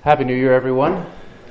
Happy New Year, everyone.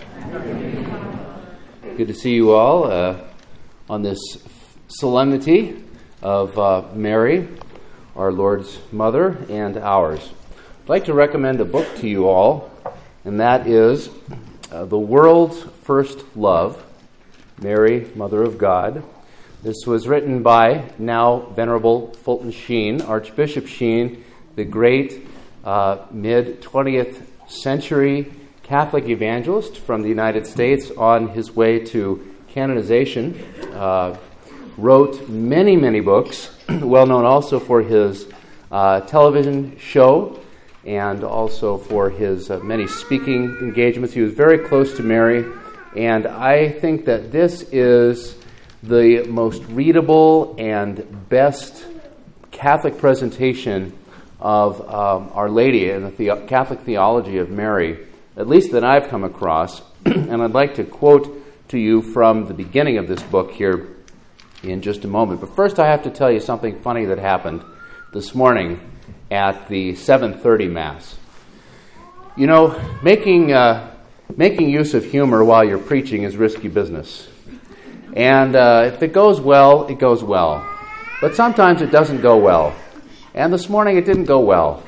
Good to see you all on this solemnity of Mary, our Lord's mother, and ours. I'd like to recommend a book to you all, and that is The World's First Love, Mary, Mother of God. This was written by now Venerable Fulton Sheen, Archbishop Sheen, the great mid-20th century Catholic evangelist from the United States on his way to canonization. Wrote many, many books, well known also for his television show and also for his many speaking engagements. He was very close to Mary, and I think that this is the most readable and best Catholic presentation of Our Lady and the Catholic theology of Mary, at least that I've come across. And I'd like to quote to you from the beginning of this book here in just a moment. But first I have to tell you something funny that happened this morning at the 7:30 Mass. You know, making use of humor while you're preaching is risky business. And if it goes well, it goes well. But sometimes it doesn't go well. And this morning it didn't go well.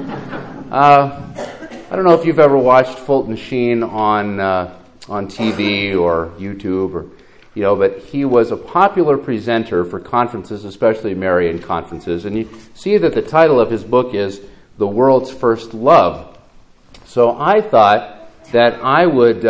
I don't know if you've ever watched Fulton Sheen on TV or YouTube, or but he was a popular presenter for conferences, especially Marian conferences. And you see that the title of his book is The World's First Love. So I thought that I would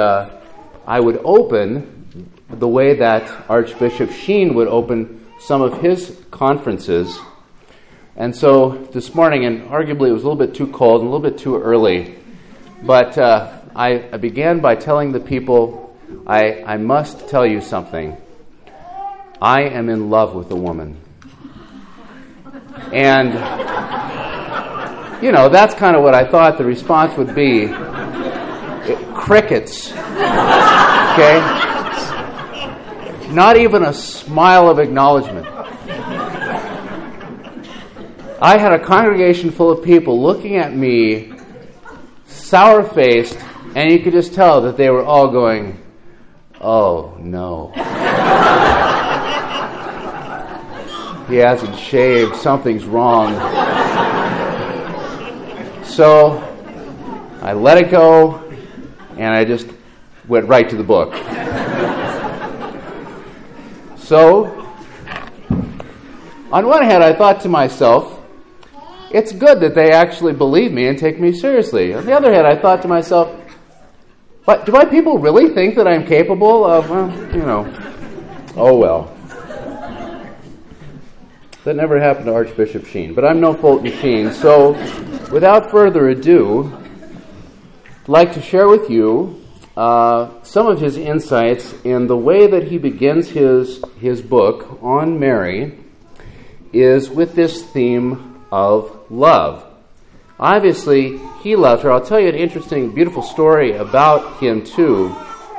open the way that Archbishop Sheen would open some of his conferences. And so this morning, and arguably it was a little bit too cold and a little bit too early, but I began by telling the people, I must tell you something. I am in love with a woman. And, that's kind of what I thought the response would be. Crickets. Okay? Not even a smile of acknowledgement. I had a congregation full of people looking at me, sour-faced, and you could just tell that they were all going, "Oh, no. He hasn't shaved. Something's wrong." So I let it go, and I just went right to the book. So, on one hand, I thought to myself, it's good that they actually believe me and take me seriously. On the other hand, I thought to myself, but do my people really think that I'm capable of, oh well. That never happened to Archbishop Sheen, but I'm no Fulton Sheen. So, without further ado, I'd like to share with you some of his insights in the way that he begins his book on Mary is with this theme of love. Obviously, he loved her. I'll tell you an interesting, beautiful story about him, too.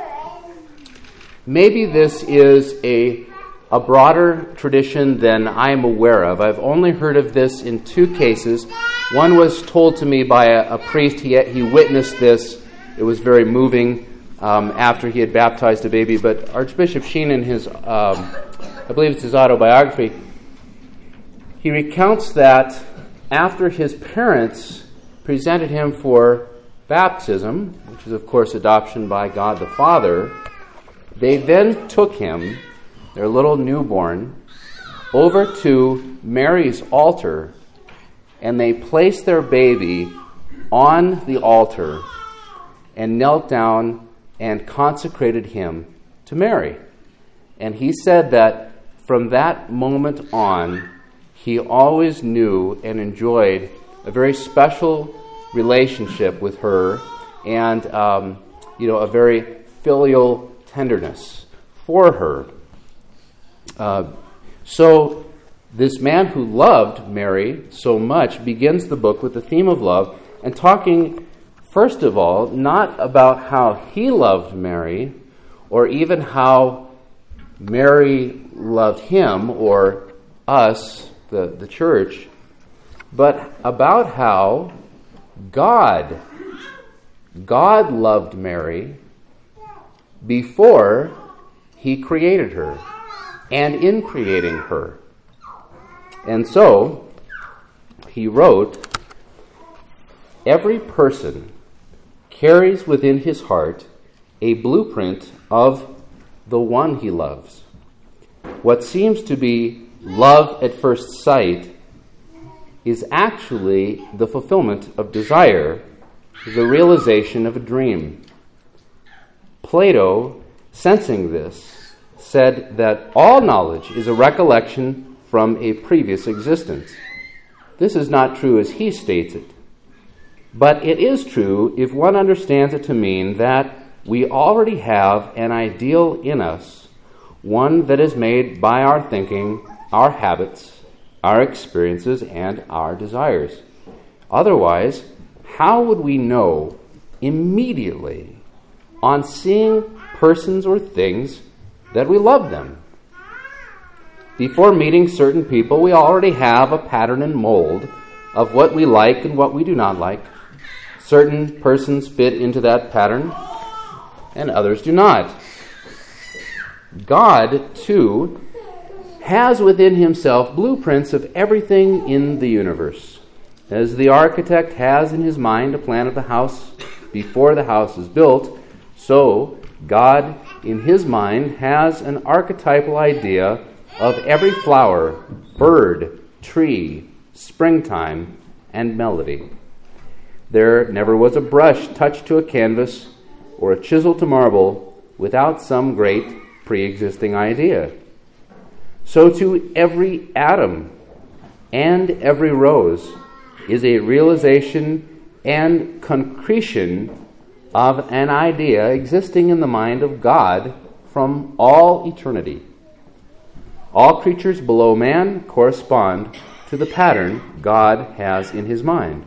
Maybe this is a broader tradition than I'm aware of. I've only heard of this in two cases. One was told to me by a priest. He witnessed this. It was very moving after he had baptized a baby. But Archbishop Sheen, in his, I believe it's his autobiography, he recounts that after his parents presented him for baptism, which is, of course, adoption by God the Father, they then took him, their little newborn, over to Mary's altar, and they placed their baby on the altar and knelt down and consecrated him to Mary. And he said that from that moment on, he always knew and enjoyed a very special relationship with her and, a very filial tenderness for her. So this man who loved Mary so much begins the book with the theme of love and talking, first of all, not about how he loved Mary or even how Mary loved him or us, the church, but about how God God loved Mary before he created her and in creating her. And so, he wrote, every person carries within his heart a blueprint of the one he loves. What seems to be love at first sight is actually the fulfillment of desire, the realization of a dream. Plato, sensing this, said that all knowledge is a recollection from a previous existence. This is not true as he states it, but it is true if one understands it to mean that we already have an ideal in us, one that is made by our thinking, our habits, our experiences, and our desires. Otherwise, how would we know immediately on seeing persons or things that we love them? Before meeting certain people, we already have a pattern and mold of what we like and what we do not like. Certain persons fit into that pattern, and others do not. God, too, has within himself blueprints of everything in the universe. As the architect has in his mind a plan of the house before the house is built, so God, in his mind, has an archetypal idea of every flower, bird, tree, springtime, and melody. There never was a brush touched to a canvas or a chisel to marble without some great pre-existing idea. So to every atom and every rose is a realization and concretion of an idea existing in the mind of God from all eternity. All creatures below man correspond to the pattern God has in his mind.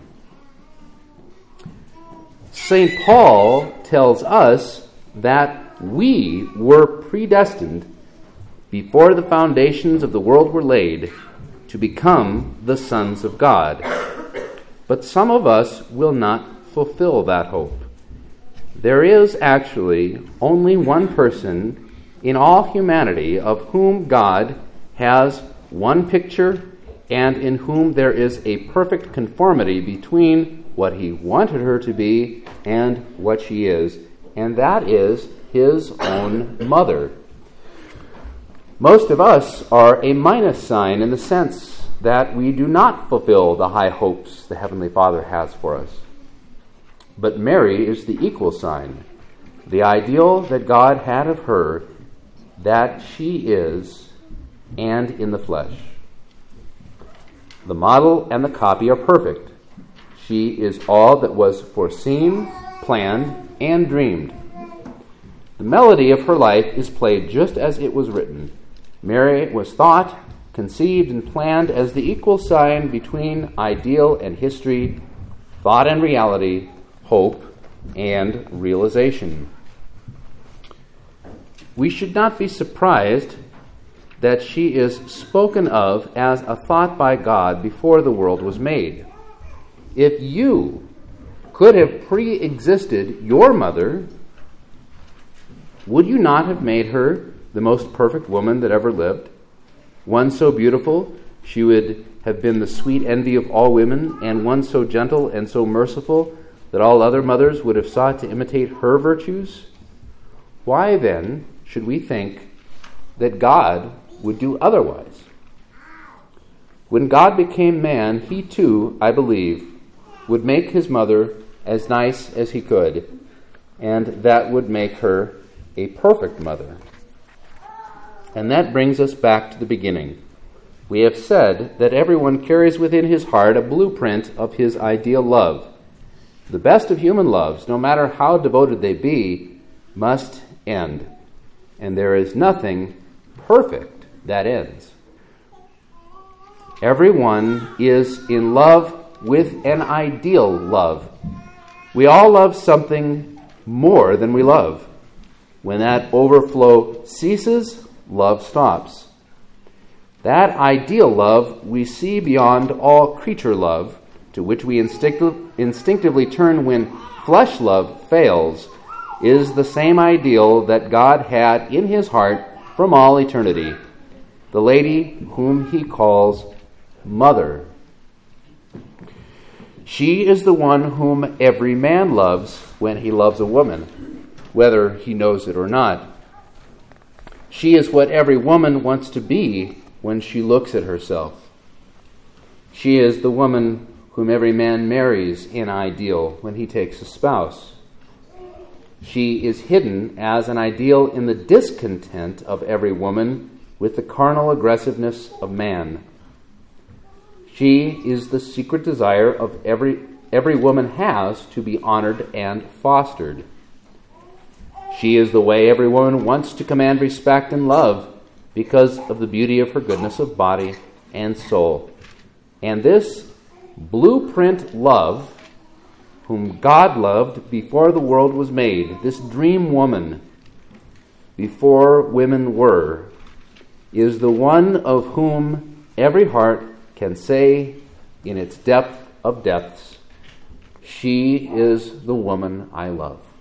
St. Paul tells us that we were predestined before the foundations of the world were laid to become the sons of God. But some of us will not fulfill that hope. There is actually only one person in all humanity of whom God has one picture and in whom there is a perfect conformity between what he wanted her to be and what she is, and that is his own mother. Most of us are a minus sign in the sense that we do not fulfill the high hopes the Heavenly Father has for us. But Mary is the equal sign, the ideal that God had of her, that she is, and in the flesh. The model and the copy are perfect. She is all that was foreseen, planned, and dreamed. The melody of her life is played just as it was written. Mary was thought, conceived, and planned as the equal sign between ideal and history, thought and reality, hope and realization. We should not be surprised that she is spoken of as a thought by God before the world was made. If you could have pre-existed your mother, would you not have made her the most perfect woman that ever lived? One so beautiful, she would have been the sweet envy of all women, and one so gentle and so merciful that all other mothers would have sought to imitate her virtues? Why then should we think that God would do otherwise? When God became man, he too, I believe, would make his mother as nice as he could, and that would make her a perfect mother. And that brings us back to the beginning. We have said that everyone carries within his heart a blueprint of his ideal love. The best of human loves, no matter how devoted they be, must end. And there is nothing perfect that ends. Everyone is in love with an ideal love. We all love something more than we love. When that overflow ceases, love stops. That ideal love we see beyond all creature love, to which we instinctively turn when flesh love fails, is the same ideal that God had in his heart from all eternity, the lady whom he calls Mother. She is the one whom every man loves when he loves a woman, whether he knows it or not. She is what every woman wants to be when she looks at herself. She is the woman whom every man marries in ideal when he takes a spouse. She is hidden as an ideal in the discontent of every woman with the carnal aggressiveness of man. She is the secret desire of every woman has to be honored and fostered. She is the way every woman wants to command respect and love because of the beauty of her goodness of body and soul. And this blueprint love, whom God loved before the world was made, this dream woman before women were, is the one of whom every heart can say in its depth of depths, she is the woman I love.